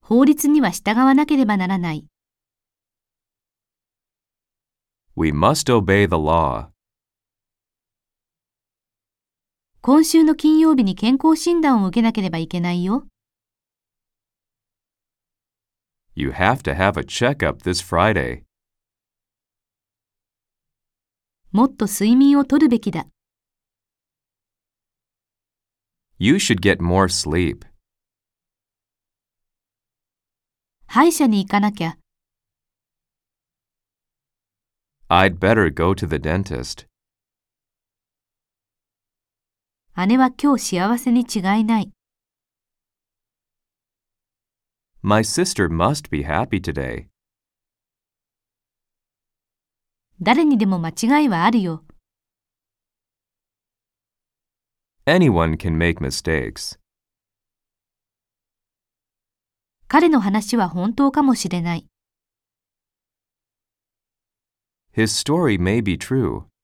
法律には従わなければならない。 We must obey the law. 今週の金曜日に健康診断を受けなければいけないよ。 You have to have a checkup this Friday. もっと睡眠をとるべきだ。 You should get more sleep. 歯医者に行かなきゃ。 I'd better go to the dentist. 姉は今日幸せに違いない。 My sister must be happy today. 誰にでも間違いはあるよ。 Anyone can make mistakes. 彼の話は本当かもしれない。 His story may be true.